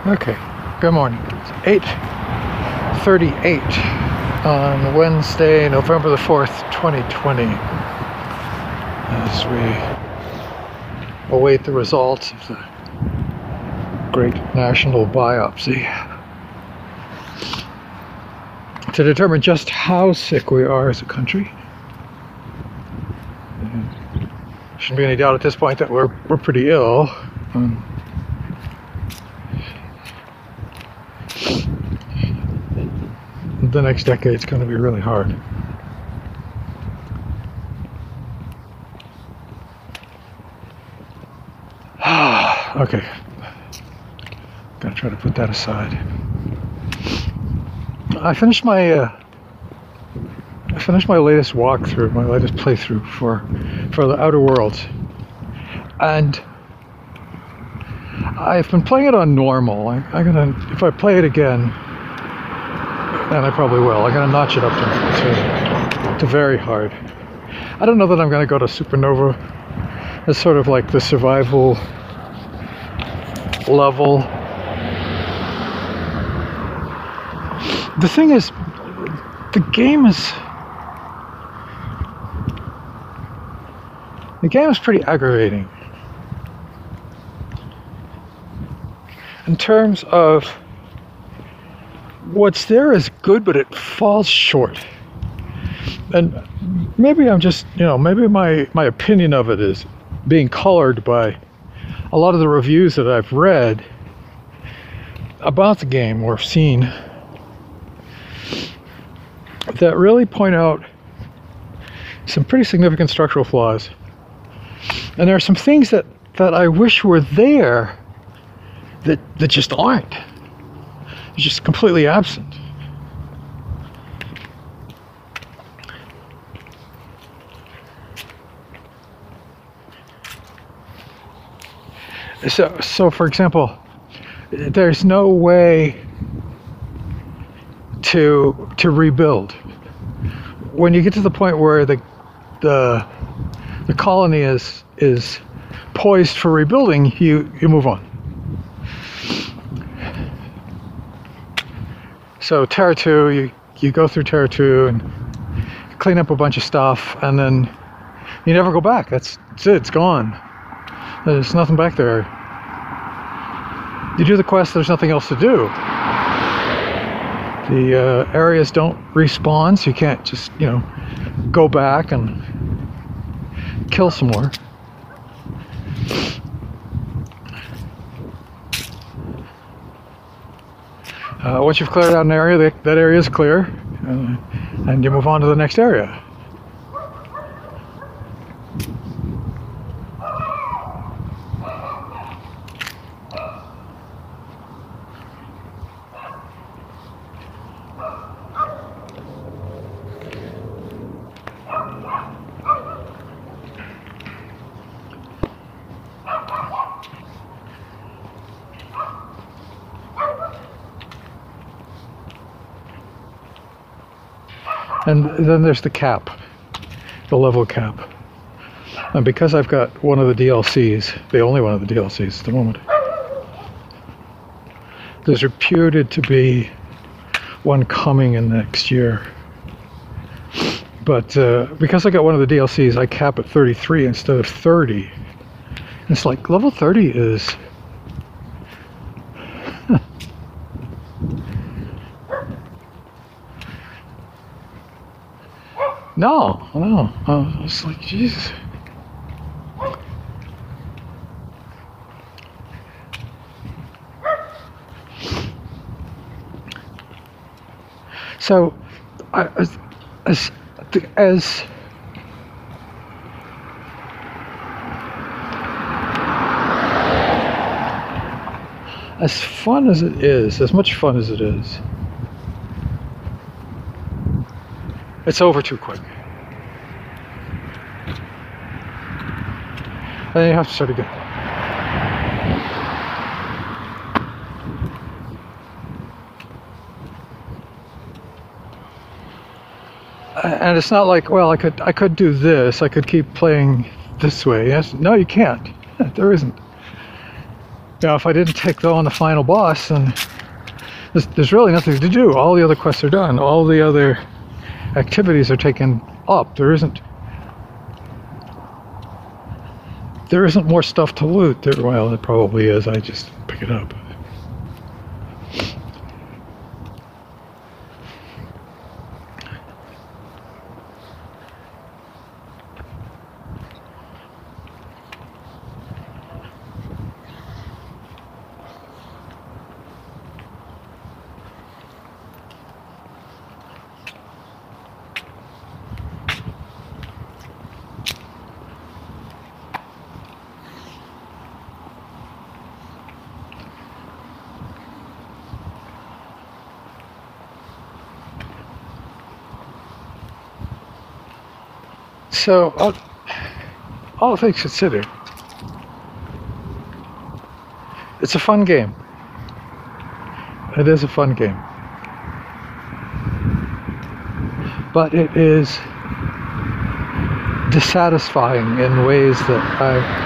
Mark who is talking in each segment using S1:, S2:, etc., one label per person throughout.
S1: Okay, good morning. It's 8:38 on Wednesday, November the 4th, 2020, as we await the results of the great national biopsy to determine just how sick we are as a country. Shouldn't be any doubt at this point that we're pretty ill. The next decade's going to be really hard. Okay, gotta try to put that aside. I finished my latest walkthrough, my latest playthrough for the Outer Worlds, and I've been playing it on normal. If I play it again, and I probably will, I'm gonna notch it up to very hard. I don't know that I'm gonna go to Supernova. It's sort of like the survival level. The thing is, the game is pretty aggravating in terms of what's there is good, but it falls short. And maybe I'm just, maybe my opinion of it is being colored by a lot of the reviews that I've read about the game or seen that really point out some pretty significant structural flaws. And there are some things that I wish were there that just aren't. It's just completely absent. So for example, there's no way to rebuild. When you get to the point where the colony is poised for rebuilding, you move on. So Terra 2, you go through Terra 2 and clean up a bunch of stuff, and then you never go back. That's it, it's gone. There's nothing back there. You do the quest, there's nothing else to do. The areas don't respawn, so you can't just, go back and kill some more. Once you've cleared out an area, that area is clear, and you move on to the next area. And then there's the cap, the level cap. And because I've got one of the DLCs, the only one of the DLCs at the moment, there's reputed to be one coming in next year. But because I got one of the DLCs, I cap at 33 instead of 30. And it's like, level 30 is... No. It's like, Jesus. So, as fun as it is, as much fun as it is, it's over too quick. And then you have to start again. And it's not like, well, I could do this, I could keep playing this way. Yes, no, you can't. There isn't. you know, if I didn't take on the final boss, then there's really nothing to do. All the other quests are done. All the other activities are taken up. There isn't more stuff to loot. Well, it probably is. I just pick it up. So, all things considered, it's a fun game. It is a fun game. But it is dissatisfying in ways that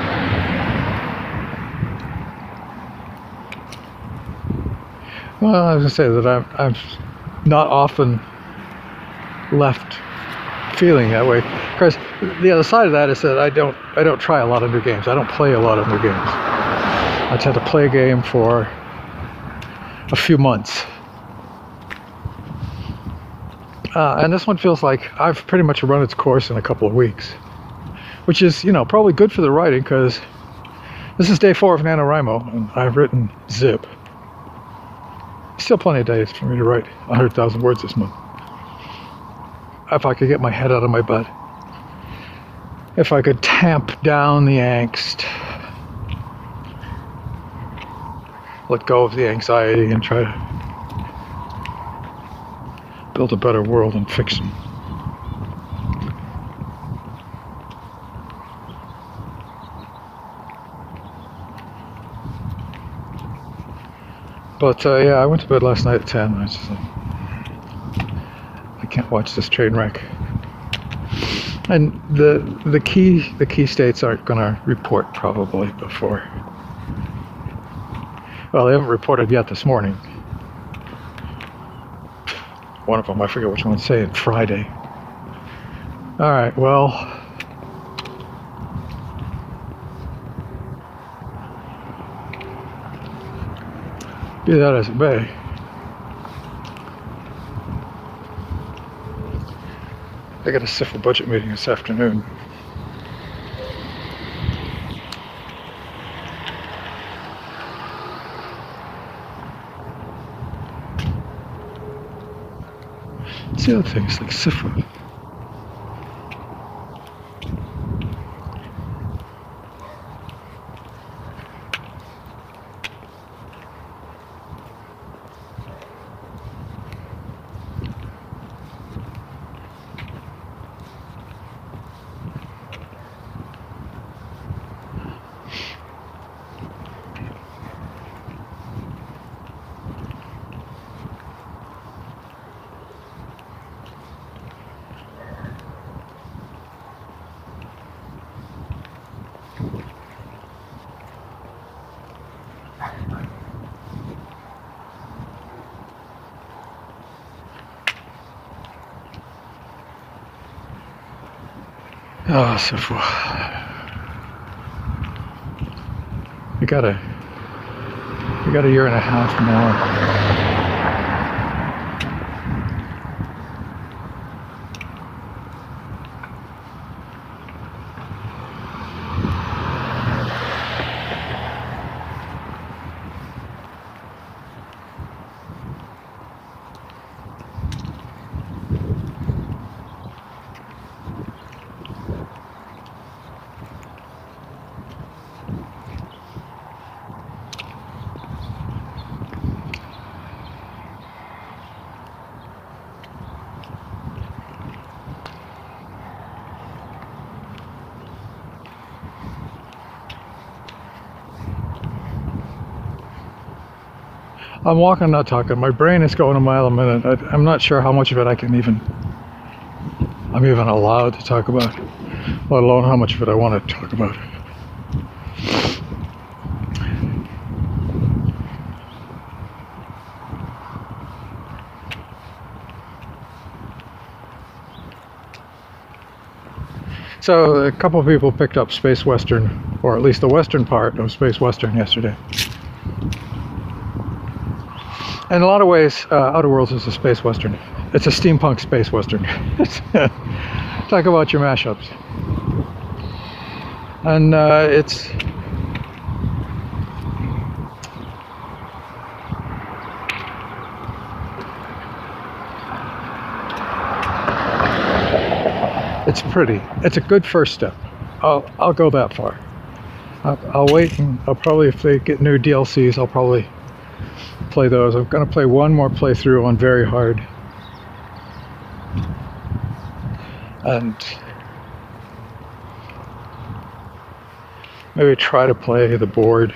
S1: I was going to say that I'm not often left feeling that way. Of course, the other side of that is that I don't try a lot of new games. I don't play a lot of new games. I tend to play a game for a few months. And this one feels like I've pretty much run its course in a couple of weeks, which is, you know, probably good for the writing, because this is day 4 of NaNoWriMo, and I've written zip. Still plenty of days for me to write 100,000 words this month. If I could get my head out of my butt. If I could tamp down the angst. Let go of the anxiety and try to build a better world in fiction. But yeah, I went to bed last night at 10. I was just like, I can't watch this train wreck. And the key states aren't going to report probably before. Well, they haven't reported yet this morning. One of them, I forget which one's saying Friday. All right, well, be that as it may, I got a CIFA budget meeting this afternoon. It's the other thing, it's like CIFA. Oh, CIFA. We got a year and a half more. I'm walking, not talking. My brain is going a mile a minute. I'm not sure how much of it I'm even allowed to talk about, let alone how much of it I want to talk about. So a couple of people picked up Space Western, or at least the western part of Space Western yesterday. In a lot of ways, Outer Worlds is a Space Western. It's a steampunk Space Western. Talk about your mashups. And it's pretty. It's a good first step. I'll go that far. I'll wait, and I'll probably, if they get new DLCs, I'll probably play those. I'm gonna play one more playthrough on very hard, and maybe try to play the board.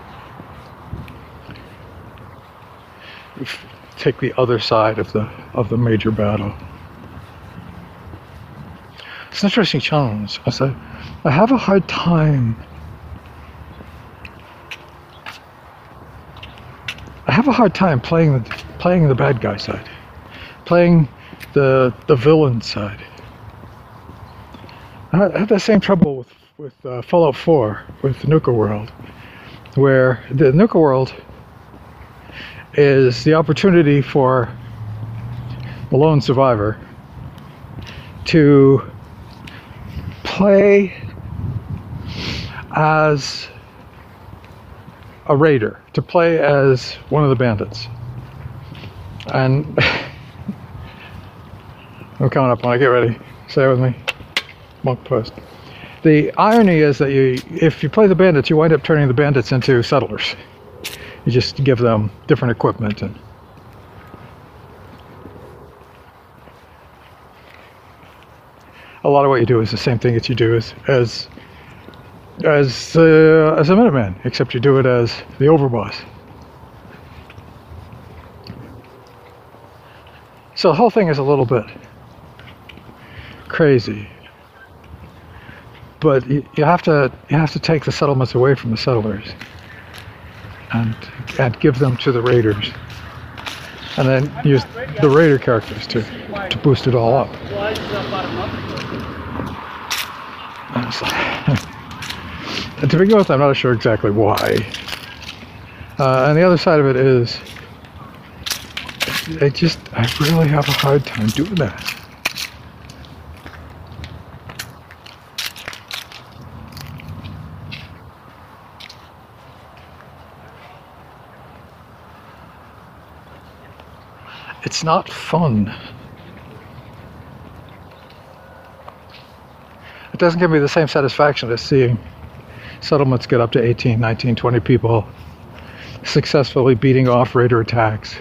S1: Take the other side of the major battle. It's an interesting challenge. I have a hard time. I have a hard time playing the bad guy side, playing the villain side. I had the same trouble with Fallout 4 with Nuka World, where the Nuka World is the opportunity for the lone survivor to play as a raider, to play as one of the bandits. And I'm coming up when I get ready. Stay with me. Monk post. The irony is that if you play the bandits, you wind up turning the bandits into settlers. You just give them different equipment, and a lot of what you do is the same thing that you do as a Minuteman, except you do it as the overboss. So the whole thing is a little bit crazy, but you have to take the settlements away from the settlers and give them to the raiders, and then use the raider characters to boost it all up. And to begin with, I'm not sure exactly why. And the other side of it is, I really have a hard time doing that. It's not fun. It doesn't give me the same satisfaction as seeing settlements get up to 18, 19, 20 people successfully beating off raider attacks.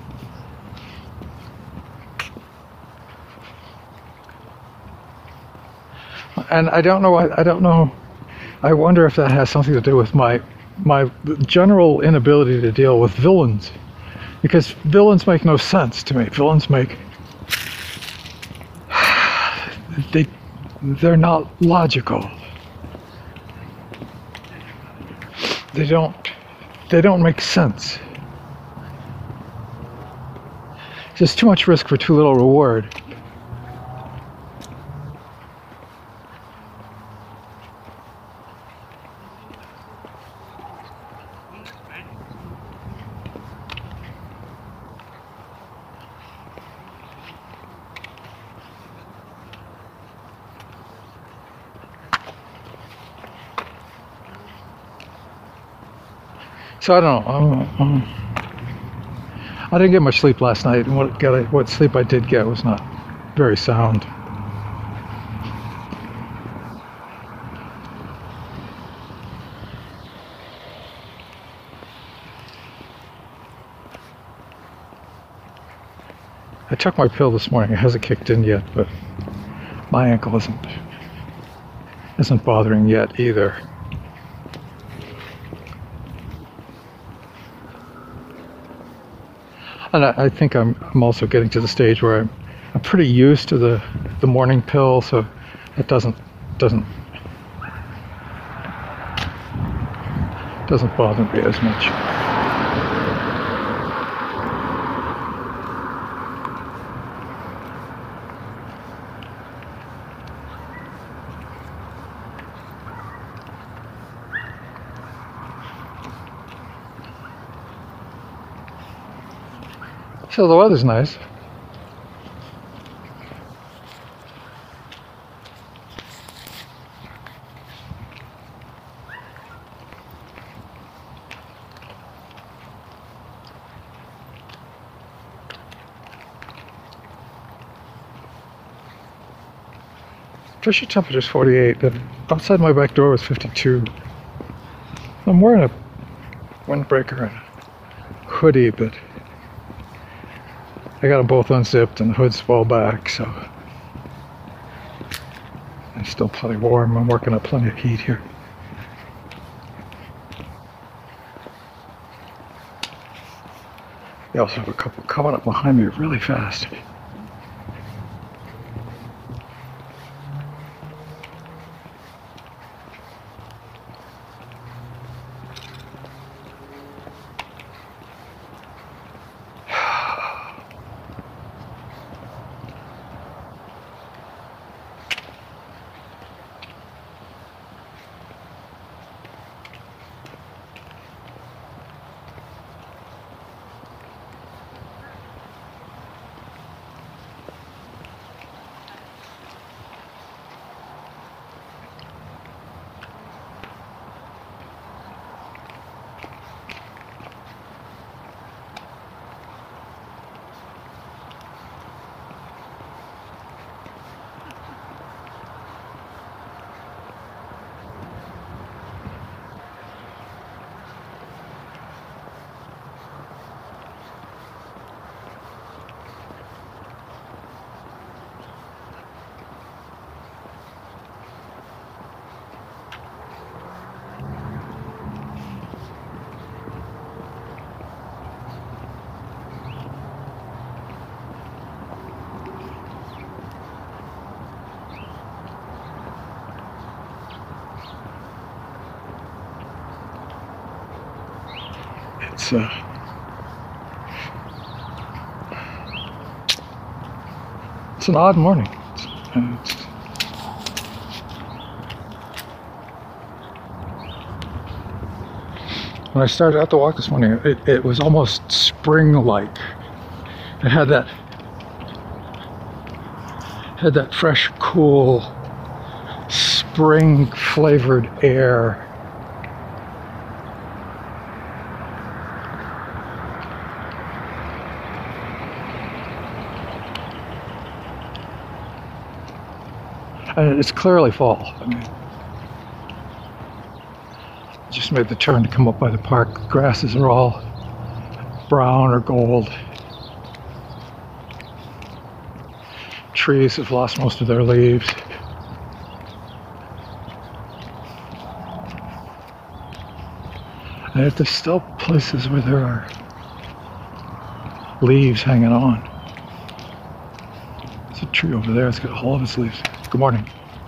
S1: And I don't know. I wonder if that has something to do with my general inability to deal with villains. Because villains make no sense to me. Villains make... They're not logical. They don't make sense. It's just too much risk for too little reward. So I don't know. I didn't get much sleep last night, and what sleep I did get was not very sound. I took my pill this morning. It hasn't kicked in yet, but my ankle isn't bothering yet either. And I think I'm also getting to the stage where I'm pretty used to the morning pill, so it doesn't bother me as much. So the weather's nice. Official temperature is 48. The outside my back door was 52. I'm wearing a windbreaker and a hoodie, but I got them both unzipped and the hoods fall back, so it's still plenty warm. I'm working up plenty of heat here. We also have a couple coming up behind me really fast. It's an odd morning. When I started out the walk this morning, it was almost spring-like. It had that fresh, cool, spring-flavored air. And it's clearly fall. I mean, I just made the turn to come up by the park. The grasses are all brown or gold. Trees have lost most of their leaves. And yet there's still places where there are leaves hanging on. There's a tree over there. It's got all of its leaves. Good morning.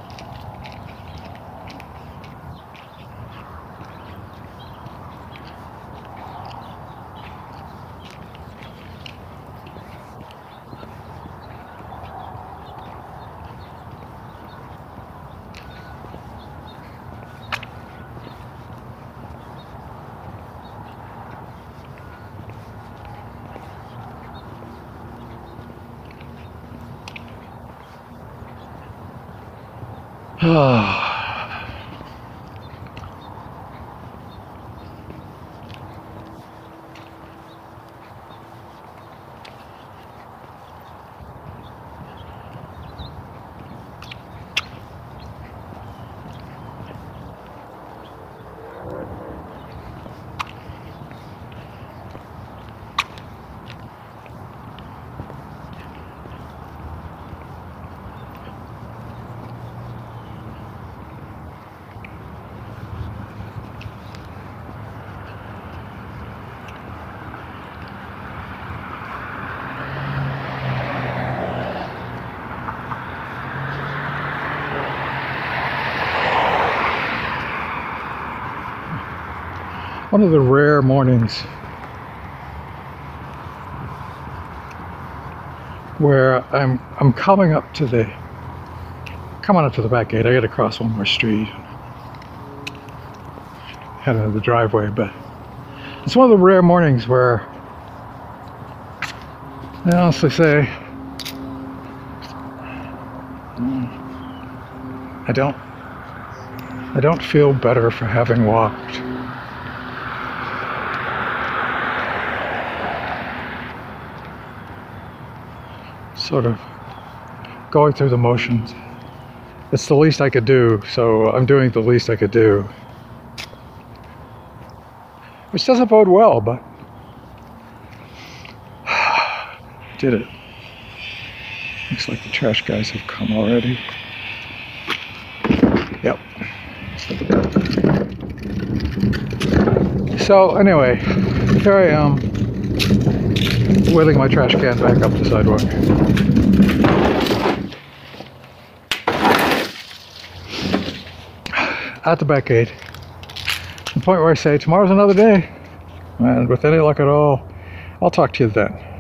S1: One of the rare mornings where I'm coming up to the back gate. I got to cross one more street, head into the driveway, but it's one of the rare mornings where I honestly say, I don't feel better for having walked. Sort of going through the motions. It's the least I could do, so I'm doing the least I could do. Which doesn't bode well, but did it. Looks like the trash guys have come already. Yep. So anyway, here I am, wheeling my trash can back up the sidewalk. At the back gate. The point where I say, tomorrow's another day. And with any luck at all, I'll talk to you then.